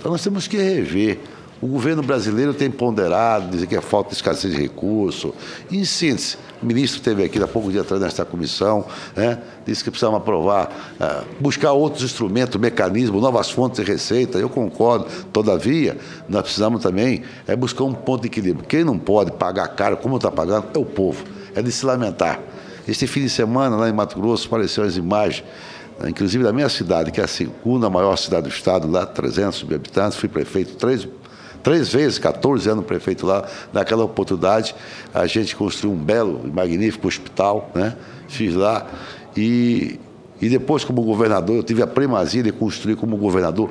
Então, nós temos que rever. O governo brasileiro tem ponderado, dizer que é falta de escassez de recursos. Em síntese, o ministro esteve aqui há pouco dia atrás nesta comissão, né, disse que precisamos aprovar, buscar outros instrumentos, mecanismos, novas fontes de receita. Eu concordo. Todavia, nós precisamos também buscar um ponto de equilíbrio. Quem não pode pagar caro, como está pagando, é o povo. É de se lamentar. Este fim de semana, lá em Mato Grosso, apareceram as imagens, inclusive da minha cidade, que é a segunda maior cidade do estado, lá 300 mil habitantes, fui prefeito três vezes, 14 anos prefeito lá. Naquela oportunidade, a gente construiu um belo e magnífico hospital, né? Fiz lá. E depois, como governador, eu tive a primazia de construir como governador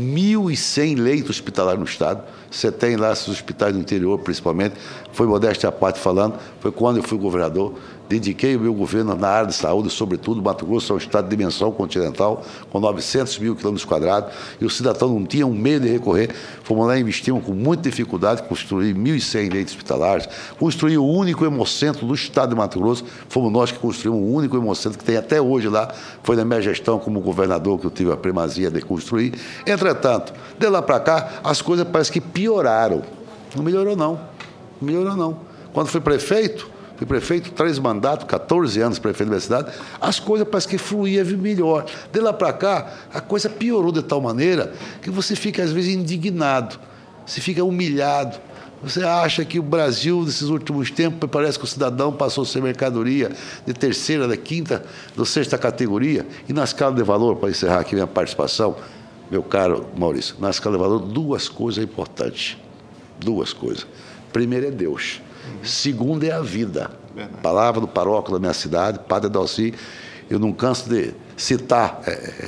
1.100 leitos hospitalares no estado. Você tem lá esses hospitais do interior, principalmente. Foi modéstia à parte falando, foi quando eu fui governador. Dediquei o meu governo na área de saúde, sobretudo. Mato Grosso é um estado de dimensão continental, com 900 mil quilômetros quadrados, e o cidadão não tinha um meio de recorrer. Fomos lá e investimos com muita dificuldade, construir 1.100 leitos hospitalares, construir o único hemocentro do estado de Mato Grosso. Fomos nós que construímos o único hemocentro que tem até hoje lá. Foi na minha gestão como governador que eu tive a primazia de construir. Entretanto, de lá para cá, as coisas parecem que pioraram. Não melhorou, não. Não melhorou, não. Quando fui prefeito, 3 mandatos, 14 anos prefeito da minha cidade, as coisas parecem que fluíam melhor. De lá para cá, a coisa piorou de tal maneira que você fica, às vezes, indignado, você fica humilhado. Você acha que o Brasil, nesses últimos tempos, parece que o cidadão passou a ser mercadoria de terceira, da quinta, da sexta categoria. E na escala de valor, para encerrar aqui minha participação, meu caro Maurício, na escala de valor, 2 coisas importantes. 2 coisas. Primeiro é Deus. Segundo é a vida. Verdade. Palavra do paróquio da minha cidade, Padre Dalci. Eu não canso de citar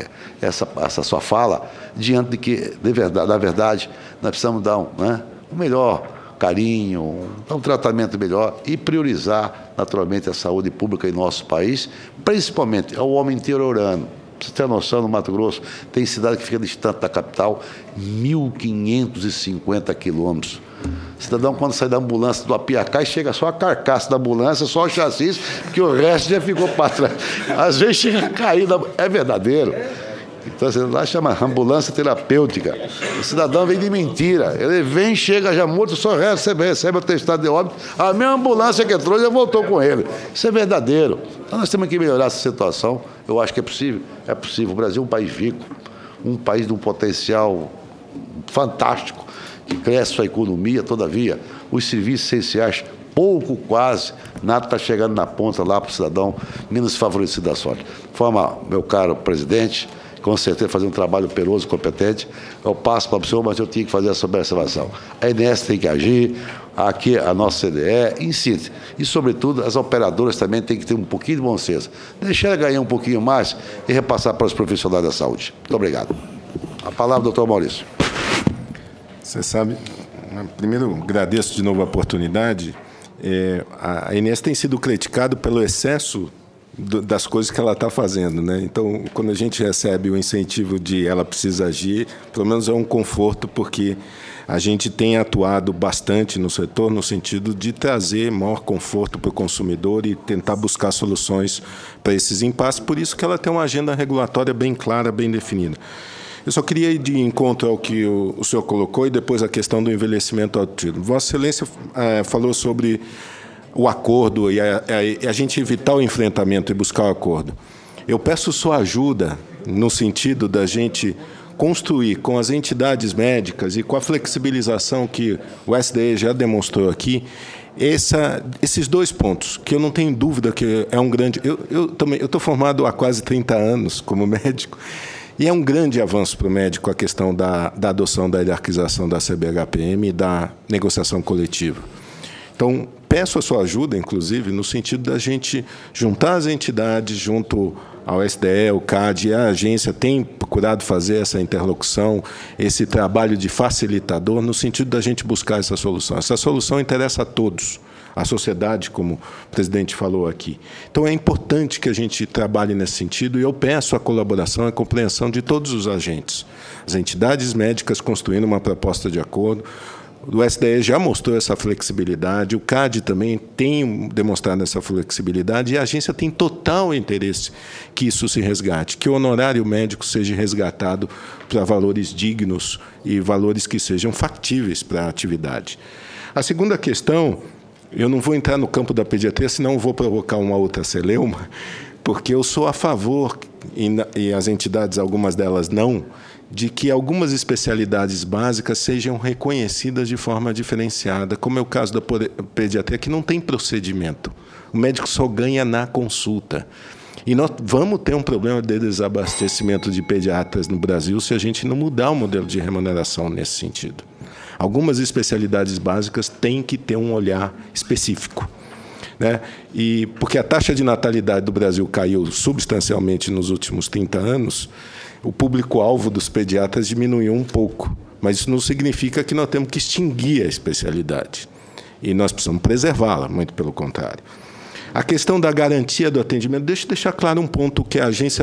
essa sua fala, diante de que, na verdade, nós precisamos dar um melhor carinho, dar um tratamento melhor e priorizar, naturalmente, a saúde pública em nosso país, principalmente ao homem interiorano. Para você ter noção, no Mato Grosso, tem cidade que fica distante da capital 1.550 quilômetros. O cidadão, quando sai da ambulância do Apiacá, chega só a carcaça da ambulância, só o chassi, porque o resto já ficou para trás. Às vezes chega a cair, é verdadeiro. Então, lá chama ambulância terapêutica. O cidadão vem de mentira. Ele vem, chega já morto, só recebe o atestado de óbito. A minha ambulância que entrou já voltou com ele. Isso é verdadeiro. Então, nós temos que melhorar essa situação. Eu acho que é possível. É possível. O Brasil é um país rico, um país de um potencial fantástico, que cresce sua economia. Todavia, os serviços essenciais, pouco, quase, nada está chegando na ponta lá para o cidadão menos favorecido da sorte. De forma, meu caro presidente, com certeza fazer um trabalho peroso e competente, eu passo para o senhor, mas eu tinha que fazer essa observação. A INES tem que agir, aqui a nossa CDE, em síntese. E, sobretudo, as operadoras também têm que ter um pouquinho de bom senso. Deixar ela ganhar um pouquinho mais e repassar para os profissionais da saúde. Muito obrigado. A palavra, doutor Maurício. Você sabe, primeiro agradeço de novo a oportunidade. A Inês tem sido criticada pelo excesso das coisas que ela está fazendo, né? Então, quando a gente recebe o incentivo de ela precisa agir, pelo menos é um conforto, porque a gente tem atuado bastante no setor no sentido de trazer maior conforto para o consumidor e tentar buscar soluções para esses impasses. Por isso que ela tem uma agenda regulatória bem clara, bem definida. Eu só queria ir de encontro ao que o senhor colocou e depois a questão do envelhecimento ativo. Vossa Excelência falou sobre o acordo e a gente evitar o enfrentamento e buscar o acordo. Eu peço sua ajuda no sentido da gente construir com as entidades médicas e com a flexibilização que o SDE já demonstrou aqui, esses 2 pontos, que eu não tenho dúvida que é um grande... Eu estou formado há quase 30 anos como médico, e é um grande avanço para o médico a questão da adoção da hierarquização da CBHPM e da negociação coletiva. Então, peço a sua ajuda, inclusive, no sentido da gente juntar as entidades junto ao SDE, o CAD e a agência tem procurado fazer essa interlocução, esse trabalho de facilitador, no sentido da gente buscar essa solução. Essa solução interessa a todos, a sociedade, como o presidente falou aqui. Então, é importante que a gente trabalhe nesse sentido e eu peço a colaboração e a compreensão de todos os agentes. As entidades médicas construindo uma proposta de acordo, O SDE já mostrou essa flexibilidade, o CAD também tem demonstrado essa flexibilidade, e a agência tem total interesse que isso se resgate, que o honorário médico seja resgatado para valores dignos e valores que sejam factíveis para a atividade. A segunda questão, eu não vou entrar no campo da pediatria, senão vou provocar uma outra celeuma, porque eu sou a favor, e as entidades, algumas delas não, de que algumas especialidades básicas sejam reconhecidas de forma diferenciada, como é o caso da pediatria, que não tem procedimento. O médico só ganha na consulta. E nós vamos ter um problema de desabastecimento de pediatras no Brasil se a gente não mudar o modelo de remuneração nesse sentido. Algumas especialidades básicas têm que ter um olhar específico, né? E porque a taxa de natalidade do Brasil caiu substancialmente nos últimos 30 anos, o público-alvo dos pediatras diminuiu um pouco, mas isso não significa que nós temos que extinguir a especialidade. E nós precisamos preservá-la, muito pelo contrário. A questão da garantia do atendimento, deixa eu deixar claro um ponto que a agência...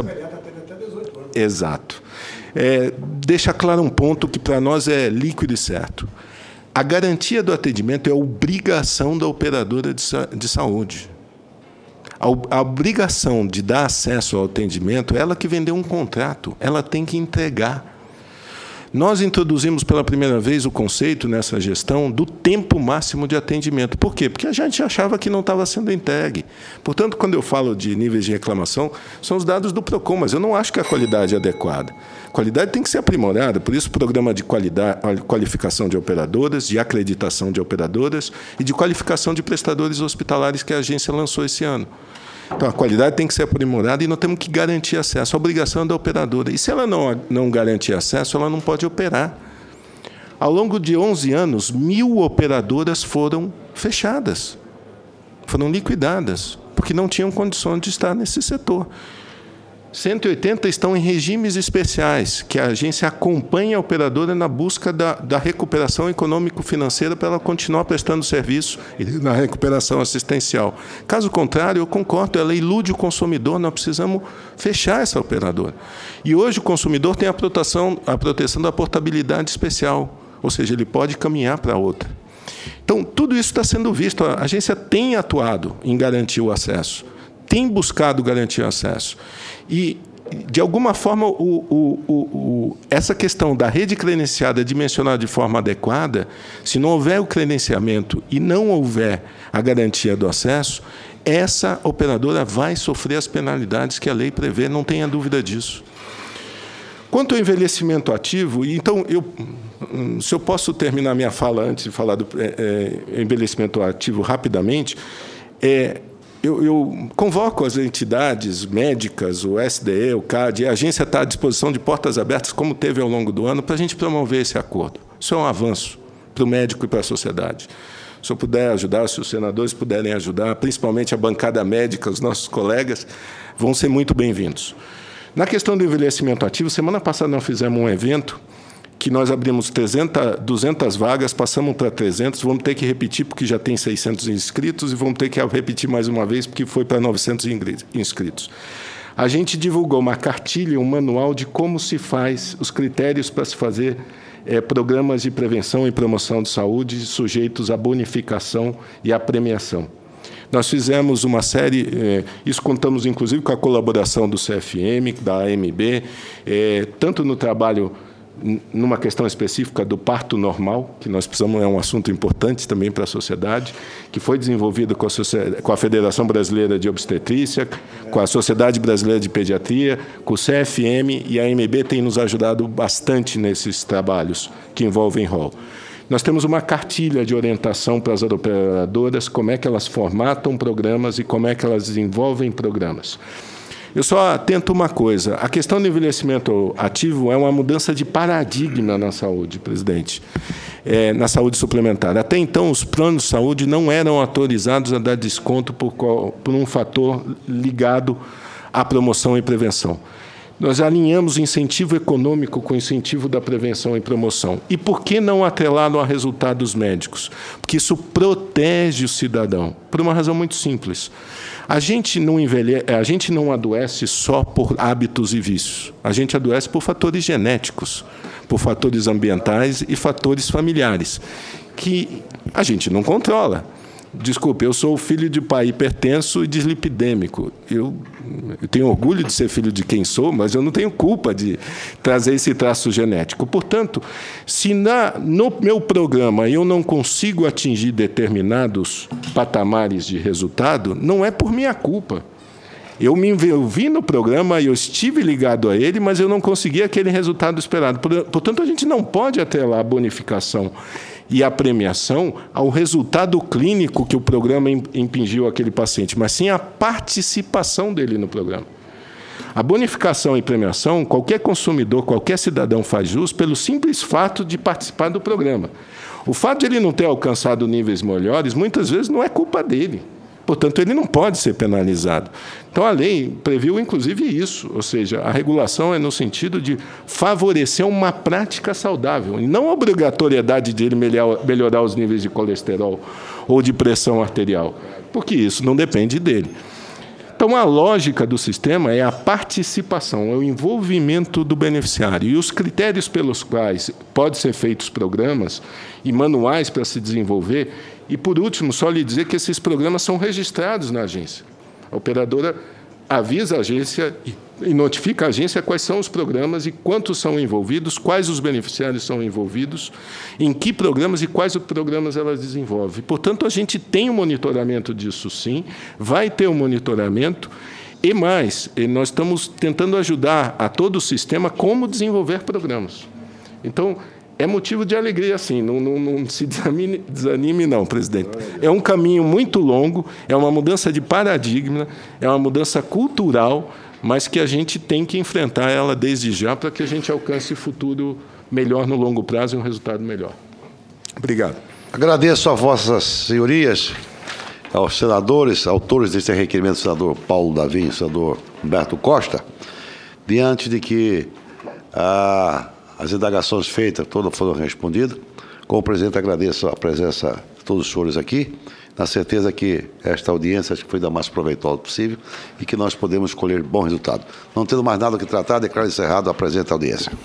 Exato. Deixa claro um ponto que para nós é líquido e certo. A garantia do atendimento é a obrigação da operadora de saúde. A obrigação de dar acesso ao atendimento, ela que vendeu um contrato, ela tem que entregar. Nós introduzimos pela primeira vez o conceito nessa gestão do tempo máximo de atendimento. Por quê? Porque a gente achava que não estava sendo entregue. Portanto, quando eu falo de níveis de reclamação, são os dados do PROCON, mas eu não acho que a qualidade é adequada. A qualidade tem que ser aprimorada, por isso o programa de qualificação de operadoras, de acreditação de operadoras e de qualificação de prestadores hospitalares que a agência lançou esse ano. Então, a qualidade tem que ser aprimorada e nós temos que garantir acesso. A obrigação é da operadora. E se ela não garantir acesso, ela não pode operar. Ao longo de 11 anos, 1.000 operadoras foram fechadas, foram liquidadas, porque não tinham condições de estar nesse setor. 180 estão em regimes especiais, que a agência acompanha a operadora na busca da recuperação econômico-financeira para ela continuar prestando serviço e na recuperação assistencial. Caso contrário, eu concordo, ela ilude o consumidor, nós precisamos fechar essa operadora. E hoje o consumidor tem a proteção da portabilidade especial, ou seja, ele pode caminhar para outra. Então, tudo isso está sendo visto. A agência tem atuado em garantir o acesso, tem buscado garantir o acesso. E, de alguma forma, essa questão da rede credenciada dimensionada de forma adequada, se não houver o credenciamento e não houver a garantia do acesso, essa operadora vai sofrer as penalidades que a lei prevê, não tenha dúvida disso. Quanto ao envelhecimento ativo, então, se eu posso terminar minha fala antes de falar do envelhecimento ativo rapidamente, eu convoco as entidades médicas, o SDE, o CAD, a agência está à disposição de portas abertas, como teve ao longo do ano, para a gente promover esse acordo. Isso é um avanço para o médico e para a sociedade. Se eu puder ajudar, se os senadores puderem ajudar, principalmente a bancada médica, os nossos colegas, vão ser muito bem-vindos. Na questão do envelhecimento ativo, semana passada nós fizemos um evento que nós abrimos 200 vagas, passamos para 300, vamos ter que repetir porque já tem 600 inscritos e vamos ter que repetir mais uma vez porque foi para 900 inscritos. A gente divulgou uma cartilha, um manual de como se faz, os critérios para se fazer programas de prevenção e promoção de saúde sujeitos à bonificação e à premiação. Nós fizemos uma série, isso contamos inclusive com a colaboração do CFM, da AMB, tanto no trabalho numa questão específica do parto normal, que nós precisamos, é um assunto importante também para a sociedade, que foi desenvolvido com a Federação Brasileira de Obstetrícia, com a Sociedade Brasileira de Pediatria, com o CFM, e a AMB tem nos ajudado bastante nesses trabalhos que envolvem rol. Nós temos uma cartilha de orientação para as operadoras, como é que elas formatam programas e como é que elas desenvolvem programas. Eu só atento uma coisa, a questão do envelhecimento ativo é uma mudança de paradigma na saúde, presidente, na saúde suplementar. Até então, os planos de saúde não eram autorizados a dar desconto por um fator ligado à promoção e prevenção. Nós alinhamos incentivo econômico com incentivo da prevenção e promoção. E por que não atrelá-lo a resultados médicos? Porque isso protege o cidadão, por uma razão muito simples. A gente não adoece só por hábitos e vícios. A gente adoece por fatores genéticos, por fatores ambientais e fatores familiares, que a gente não controla. Desculpe, eu sou filho de pai hipertenso e dislipidêmico. Eu tenho orgulho de ser filho de quem sou, mas eu não tenho culpa de trazer esse traço genético. Portanto, se no meu programa eu não consigo atingir determinados patamares de resultado, não é por minha culpa. Eu me envolvi no programa, eu estive ligado a ele, mas eu não consegui aquele resultado esperado. Portanto, a gente não pode atrelar a bonificação e a premiação ao resultado clínico que o programa impingiu àquele paciente, mas sim a participação dele no programa. A bonificação e premiação, qualquer consumidor, qualquer cidadão faz jus pelo simples fato de participar do programa. O fato de ele não ter alcançado níveis melhores, muitas vezes, não é culpa dele. Portanto, ele não pode ser penalizado. Então, a lei previu, inclusive, isso, ou seja, a regulação é no sentido de favorecer uma prática saudável, e não a obrigatoriedade de ele melhorar os níveis de colesterol ou de pressão arterial, porque isso não depende dele. Então, a lógica do sistema é a participação, é o envolvimento do beneficiário. E os critérios pelos quais podem ser feitos programas e manuais para se desenvolver. E, por último, só lhe dizer que esses programas são registrados na agência. A operadora avisa a agência e notifica a agência quais são os programas e quantos são envolvidos, quais os beneficiários são envolvidos, em que programas e quais os programas elas desenvolvem. Portanto, a gente tem um monitoramento disso, sim, vai ter um monitoramento, e mais, nós estamos tentando ajudar a todo o sistema como desenvolver programas. Então, é motivo de alegria, sim, não se desanime, não, presidente. É um caminho muito longo, é uma mudança de paradigma, é uma mudança cultural, mas que a gente tem que enfrentar ela desde já para que a gente alcance futuro melhor no longo prazo e um resultado melhor. Obrigado. Agradeço a vossas senhorias, aos senadores, autores deste requerimento, o senador Paulo Davim e o senador Humberto Costa, diante de que as indagações feitas todas foram respondidas. Como presidente, agradeço a presença de todos os senhores aqui, na certeza que esta audiência acho que foi da mais proveitosa possível e que nós podemos colher bom resultado. Não tendo mais nada que tratar, declaro encerrado a presente audiência.